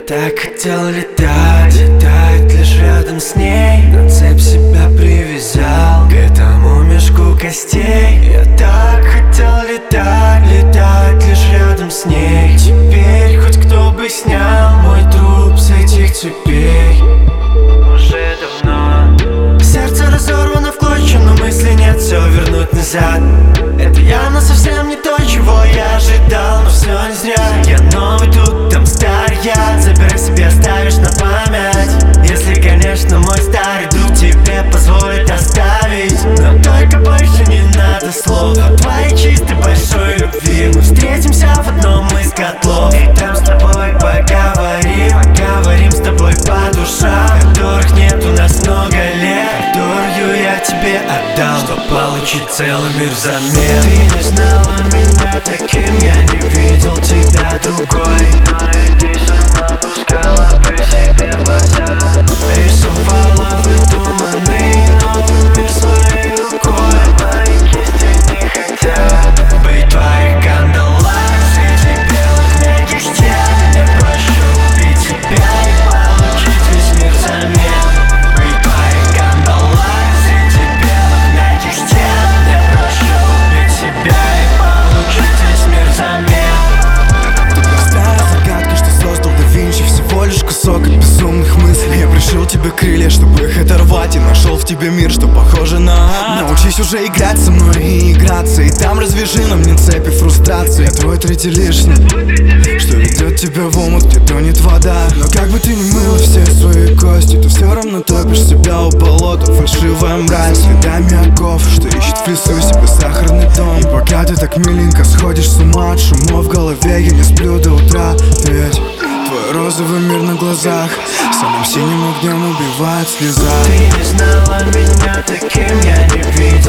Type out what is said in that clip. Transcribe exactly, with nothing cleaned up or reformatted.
так хотел летать, летать лишь рядом с ней. На цепь себя привязал к этому мешку костей. Я так хотел летать, летать лишь рядом с ней. Теперь хоть кто бы снял мой труп с этих цепей. Уже давно сердце разорвано в клочья, но мысли нет, все вернуть назад. Это явно совсем не то, чего я ожидал, но все не зря. Я новый тут, там старый я. Забирай себе, оставишь на память. Если, конечно, мой старый друг тебе позволит оставить. Но только больше не надо слов о твоей чистой большой любви. Мы встретимся в одном из котлов и там с тобой поговорим. Поговорим с тобой по душам, которых нет у нас много лет, которую я тебе отдал, чтоб получить целый мир взамен. Ты не знала меня таким, я не видел тебя другой. Но иди сама, пускала бы себе в глаза. Рисовала выдуманный новый мир своей рукой. Мои кисти не хотят быть в твоих кандалах среди белых мягких стен. Я прошу убить тебя и получить весь мир взамен. Быть в твоих кандалах среди белых мягких стен. Я прошу убить тебя и получить весь мир взамен. Ты простая загадка, что создал да Винчи. Всего лишь кусок от безумных мыслей. Я пришил тебе крылья, чтобы их оторвать. И нашел в тебе мир, что похоже на... Научись уже играть со мной и играться. И там развяжи на мне цепи фрустрации. Я твой третий лишний, что ведет тебя в омут, где тонет вода. Но как бы ты ни мыла все свои кости, ты все равно топишь себя у болота. Фальшивая мразь, следами оков, что ищет в лесу себе сахарный дом. И пока ты так миленько сходишь с ума от шумов в голове, я не сплю до утра. Ведь твой розовый мир на глазах самым синим огнем убивает слеза. Ты не знала меня таким, я не видел